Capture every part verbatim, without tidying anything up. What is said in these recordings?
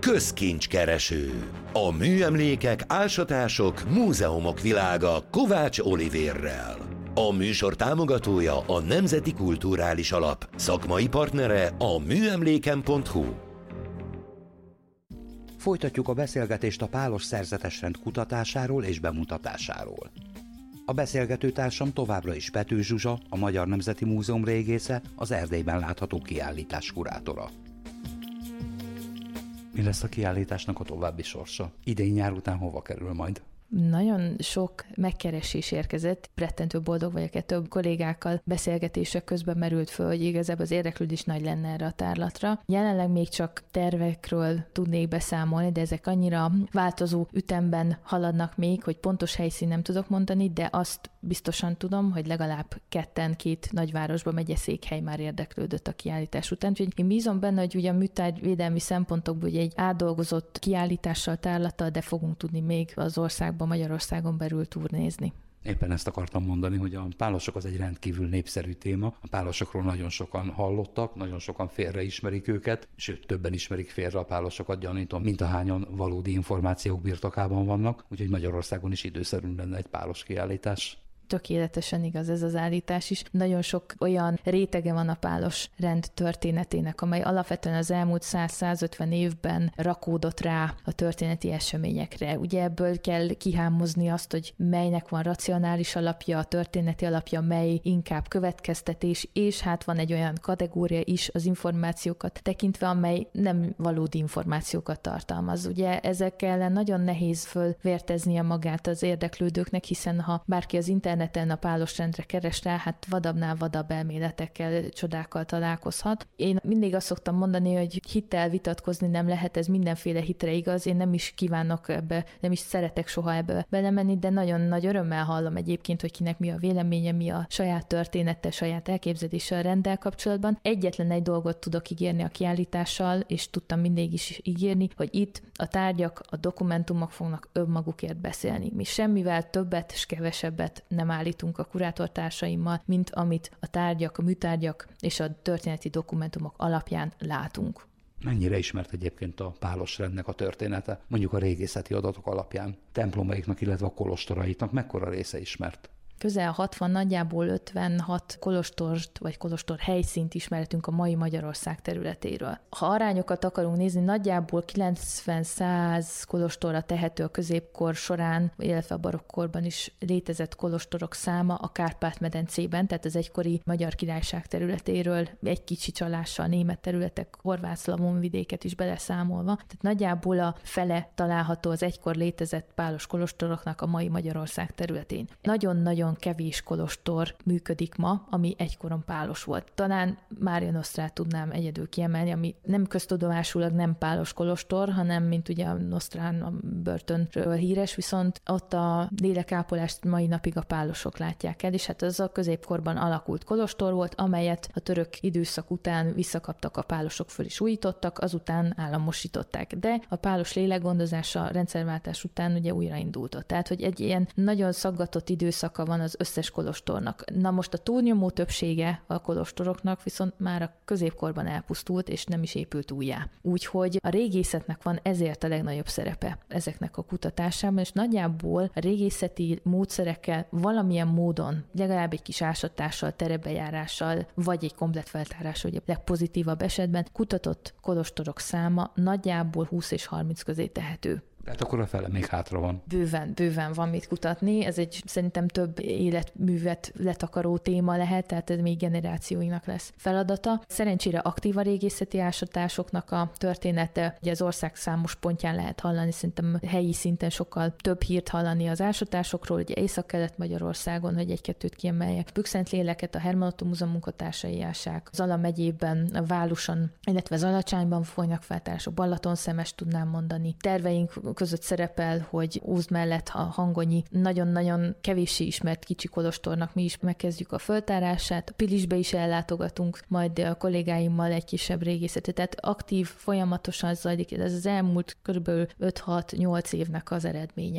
Közkincskereső. A műemlékek, ásatások, múzeumok világa Kovács Olivérrel. A műsor támogatója a Nemzeti Kulturális Alap, szakmai partnere a műemléken pont hu. Folytatjuk a beszélgetést a pálos szerzetesrend kutatásáról és bemutatásáról. A beszélgetőtársam továbbra is Pető Zsuzsa, a Magyar Nemzeti Múzeum régésze, az Erdélyben látható kiállítás kurátora. Mi lesz a kiállításnak a további sorsa? Idén nyár után hova kerül majd? Nagyon sok megkeresés érkezett, rettentő boldog vagyok, több kollégákkal beszélgetések közben merült föl, hogy igazából az érdeklődés nagy lenne erre a tárlatra. Jelenleg még csak tervekről tudnék beszámolni, de ezek annyira változó ütemben haladnak még, hogy pontos helyszín nem tudok mondani, de azt biztosan tudom, hogy legalább ketten két nagyvárosba megyeszékhely már érdeklődött a kiállítás után. Úgyhogy én bízom benne, hogy ugye a műtárgyvédelmi szempontokból ugye egy átdolgozott kiállítással, tárlattal, de fogunk tudni még az országban, Magyarországon belül turnézni. Éppen ezt akartam mondani, hogy a pálosok az egy rendkívül népszerű téma. A pálosokról nagyon sokan hallottak, nagyon sokan félre ismerik őket, sőt, többen ismerik félre a pálosokat, gyanítom, mint ahányan valódi információk birtokában vannak, úgyhogy Magyarországon is időszerű lenne egy pálos kiállítás. Tökéletesen igaz ez az állítás is. Nagyon sok olyan rétege van a pálos rend történetének, amely alapvetően az elmúlt száz-százötven évben rakódott rá a történeti eseményekre. Ugye ebből kell kihámozni azt, hogy melynek van racionális alapja, a történeti alapja, mely inkább következtetés, és hát van egy olyan kategória is az információkat tekintve, amely nem valódi információkat tartalmaz. Ugye ezek ellen nagyon nehéz fölvérteznie magát az érdeklődőknek, hiszen ha bárki az internet a pálos rendre keres rá, hát vadabbnál vadabb elméletekkel, csodákkal találkozhat. Én mindig azt szoktam mondani, hogy hittel vitatkozni nem lehet, ez mindenféle hitre igaz, én nem is kívánok ebbe, nem is szeretek soha ebbe belemenni, de nagyon nagy örömmel hallom egyébként, hogy kinek mi a véleménye, mi a saját története, saját elképzelése a renddel kapcsolatban. Egyetlen egy dolgot tudok ígérni a kiállítással, és tudtam mindig is ígérni, hogy itt a tárgyak, a dokumentumok fognak önmagukért beszélni. Mi semmivel többet és kevesebbet nem állítunk a kurátortársaimmal, mint amit a tárgyak, a műtárgyak és a történeti dokumentumok alapján látunk. Mennyire ismert egyébként a pálos rendnek a története, mondjuk a régészeti adatok alapján? Templomaiknak, illetve a kolostoraiknak mekkora része ismert? Közel hatvan, nagyjából ötvenhat kolostort vagy kolostor helyszínt ismerhetünk a mai Magyarország területéről. Ha arányokat akarunk nézni, nagyjából kilencven-száz kolostorra tehető a középkor során, illetve a barokkorban is létezett kolostorok száma a Kárpát-medencében, tehát az egykori Magyar Királyság területéről, egy kicsi csalással német területek, horvát-szlavón vidéket is beleszámolva. Tehát nagyjából a fele található az egykor létezett pálos kolostoroknak a mai Magyarország területén. Nagyon-nagyon kevés kolostor működik ma, ami egykoron pálos volt. Talán Mária Nosztrát tudnám egyedül kiemelni, ami nem köztudomásulag nem pálos kolostor, hanem mint ugye a Nosztrán a börtönről híres, viszont ott a lélekápolást mai napig a pálosok látják el, és hát az a középkorban alakult kolostor volt, amelyet a török időszak után visszakaptak a pálosok, föl is újítottak, azután államosították. De a pálos lélekgondozása rendszerváltás után ugye újraindult. Tehát, hogy egy ilyen nagyon szaggatott időszaka van az összes kolostornak. Na most a túlnyomó többsége a kolostoroknak viszont már a középkorban elpusztult, és nem is épült újjá. Úgyhogy a régészetnek van ezért a legnagyobb szerepe ezeknek a kutatásában, és nagyjából a régészeti módszerekkel valamilyen módon, legalább egy kis ásatással, terebejárással, vagy egy komplett feltárással, ugye a legpozitívabb esetben kutatott kolostorok száma nagyjából húsz és harminc közé tehető. Tehát akkor a fele még hátra van. Bőven, bőven van mit kutatni. Ez egy szerintem több életművet letakaró téma lehet, tehát ez még generációinak lesz feladata. Szerencsére aktív a régészeti ásatásoknak a története. Ugye az ország számos pontján lehet hallani, szerintem helyi szinten sokkal több hírt hallani az ásatásokról, ugye Észak-Kelet-Magyarországon, hogy egy-kettőt kiemeljek. Bükszent-Léleket a Hermanotto Múzeum munkatársai ássák. Zala megyében, a Váluson, illetve Zalacsányban folynak feltárások. Balatonszemest tudnám mondani. Terveink között szerepel, hogy Ózd mellett a Hangonyi nagyon-nagyon kevéssé ismert kicsi kolostornak mi is megkezdjük a föltárását. Pilisbe is ellátogatunk, majd a kollégáimmal egy kisebb régészetet. Tehát aktív, folyamatosan zajlik. Ez az elmúlt körülbelül öt-hat-nyolc évnek az eredménye.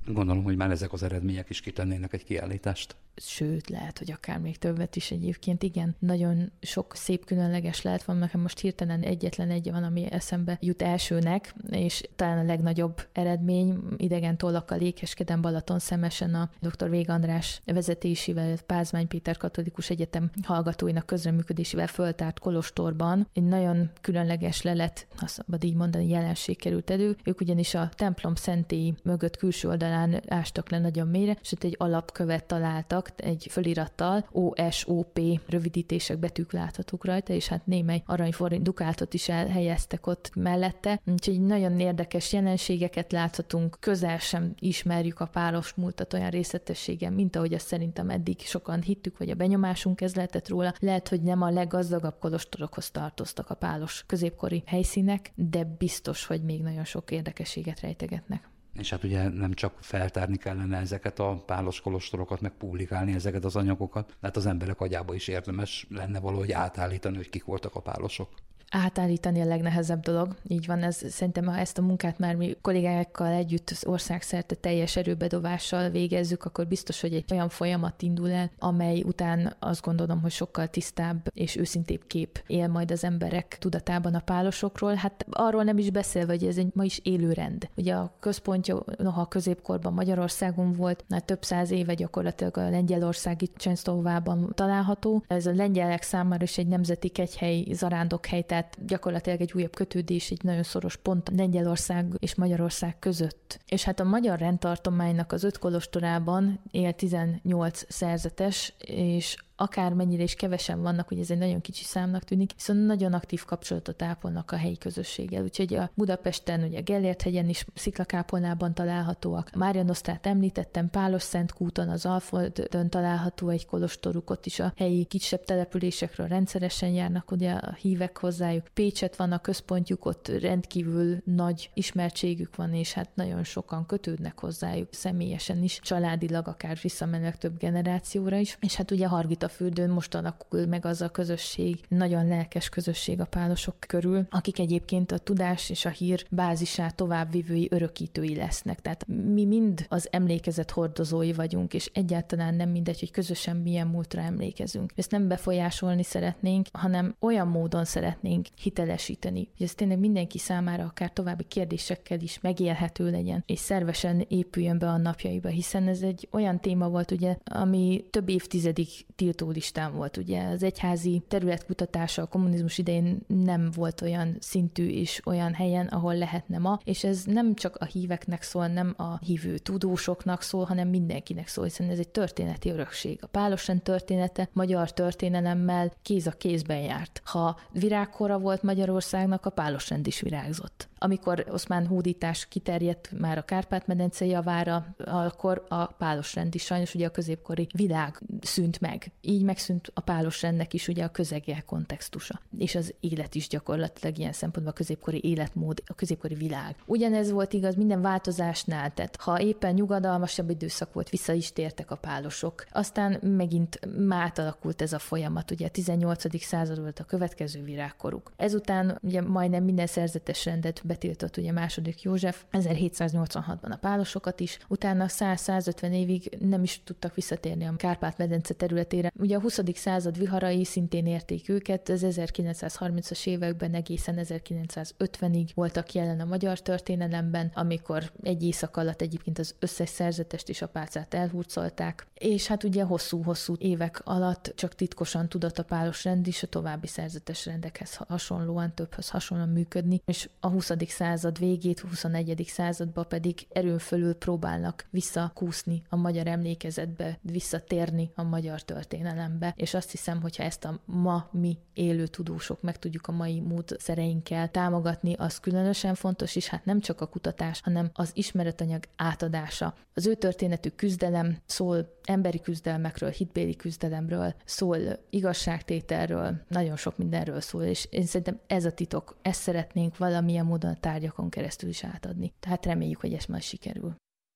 Gondolom, hogy már ezek az eredmények is kitennének egy kiállítást. Sőt, lehet, hogy akár még többet is egyébként. Igen, nagyon sok szép különleges lehet van. Nekem most hirtelen egyetlen egy van, ami eszembe jut elsőnek, és talán a legnagyobb eredmény idegen tollakkal ékeskedem Balaton szemesen a dr. Vég András vezetésével, Pázmány Péter Katolikus Egyetem hallgatóinak közreműködésével föltárt kolostorban. Egy nagyon különleges lelet, ha szabad így mondani, jelenség került elő. Ők ugyanis a templom szentélyi mögött külső oldalán ástak le nagyon mélyre, és ott egy alapkövet találtak, egy fölirattal, o es o pé rövidítések, betűk láthatók rajta, és hát némely aranyforint dukátot is elhelyeztek ott mellette. Úgyhogy nagyon érdekes jelenségeket láthatunk, közel sem ismerjük a pálos múltat olyan részletességen, mint ahogy azt szerintem eddig sokan hittük, vagy a benyomásunk ez lehetett róla. Lehet, hogy nem a leggazdagabb kolostorokhoz tartoztak a pálos középkori helyszínek, de biztos, hogy még nagyon sok érdekességet rejtegetnek. És hát ugye nem csak feltárni kellene ezeket a pálos kolostorokat, meg publikálni ezeket az anyagokat, hát az emberek agyába is érdemes lenne valahogy átállítani, hogy kik voltak a pálosok. Átállítani a legnehezebb dolog. Így van, ez szerintem, ha ezt a munkát már mi kollégákkal együtt az országszerte teljes erőbedobással végezzük, akkor biztos, hogy egy olyan folyamat indul el, amely után azt gondolom, hogy sokkal tisztább és őszintébb kép él majd az emberek tudatában a pálosokról. Hát arról nem is beszélve, hogy ez egy ma is élő rend. Ugye a központja, noha a középkorban Magyarországon volt, már több száz éve gyakorlatilag a lengyelországi Częstochowában található. Ez a lengyelek számára is egy nemzeti kegyhely, zarándokhely, tehát gyakorlatilag egy újabb kötődés, egy nagyon szoros pont Lengyelország és Magyarország között. És hát a magyar rendtartománynak az öt kolostorában él tizennyolc szerzetes, és akármennyire is kevesen vannak, hogy ez egy nagyon kicsi számnak tűnik, viszont nagyon aktív kapcsolatot ápolnak a helyi közösséggel. Úgyhogy a Budapesten, ugye Gellért-hegyen is sziklakápolnában találhatóak. Márianosztrát említettem, Pálos-Szentkúton, az Alföldön található egy kolostoruk, ott is a helyi kisebb településekről rendszeresen járnak ugye a hívek hozzájuk. Pécset van a központjuk, ott rendkívül nagy ismertségük van, és hát nagyon sokan kötődnek hozzájuk személyesen is, családilag, akár visszamenőleg több generációra is. És hát ugye Hargitafürdőn most alakul meg az a közösség, nagyon lelkes közösség a pálosok körül, akik egyébként a tudás és a hír bázisát továbbvivői, örökítői lesznek. Tehát mi mind az emlékezet hordozói vagyunk, és egyáltalán nem mindegy, hogy közösen milyen múltra emlékezünk. Ezt nem befolyásolni szeretnénk, hanem olyan módon szeretnénk hitelesíteni, hogy ez tényleg mindenki számára akár további kérdésekkel is megélhető legyen, és szervesen épüljön be a napjaiba, hiszen ez egy olyan téma volt, ugye, ami több évtizedig tiltólistán volt. Ugye az egyházi területkutatása a kommunizmus idején nem volt olyan szintű és olyan helyen, ahol lehetne ma, és ez nem csak a híveknek szól, nem a hívő tudósoknak szól, hanem mindenkinek szól, hiszen ez egy történeti örökség. A pálosrend története magyar történelemmel kéz a kézben járt. Ha virágkora volt Magyarországnak, a pálosrend is virágzott. Amikor oszmán hódítás kiterjedt már a Kárpát-medence javára, akkor a pálosrend is sajnos ugye a középkori világ szűnt meg. Így megszűnt a pálosrendnek is ugye a közege kontextusa. És az élet is gyakorlatilag ilyen szempontból a középkori életmód, a középkori világ. Ugyanez volt igaz minden változásnál, tehát ha éppen nyugodalmasabb időszak volt, vissza is tértek a pálosok. Aztán megint átalakult ez a folyamat, ugye a tizennyolcadik század volt a következő virágkoruk. Ezután ugye majdnem minden szerzetes rendet betiltott ugye második József, ezerhétszáznyolcvanhatban a pálosokat is, utána száz-százötven évig nem is tudtak visszatérni a Kárpát-medence területére. Ugye a huszadik század viharai szintén érték őket, az ezerkilencszázharmincas években egészen ezerkilencszázötvenig voltak jelen a magyar történelemben, amikor egy éjszak alatt egyébként az összes szerzetest és apácát elhurcolták, és hát ugye hosszú-hosszú évek alatt csak titkosan tudott a pálosrend is a további szerzetes rendekhez hasonlóan, többhöz hasonlóan működni, és a huszadik század végét, huszonegyedik századba pedig erőn fölül próbálnak visszakúszni a magyar emlékezetbe, visszatérni a magyar történelembe, és azt hiszem, hogyha ezt a ma mi élő tudósok meg tudjuk a mai módszereinkkel támogatni, az különösen fontos, és hát nem csak a kutatás, hanem az ismeretanyag átadása. Az ő történetük küzdelem szól emberi küzdelmekről, hitbéli küzdelemről, szól igazságtételről, nagyon sok mindenről szól, és én szerintem ez a titok, ezt szeretnénk valamilyen módon a tárgyakon keresztül is átadni. Tehát reméljük, hogy ez majd sikerül.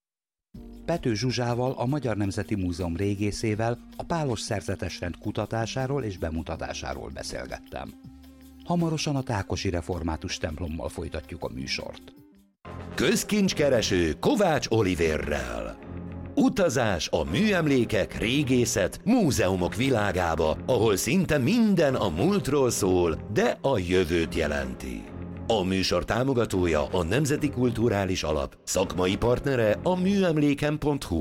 Pető Zsuzsával, a Magyar Nemzeti Múzeum régészével a pálos szerzetesrend kutatásáról és bemutatásáról beszélgettem. Hamarosan a Tákosi református templommal folytatjuk a műsort. Közkincskereső Kovács Olivérrel. Utazás a műemlékek, régészet, múzeumok világába, ahol szinte minden a múltról szól, de a jövőt jelenti. A műsor támogatója a Nemzeti Kulturális Alap, szakmai partnere a műemléken pont hu.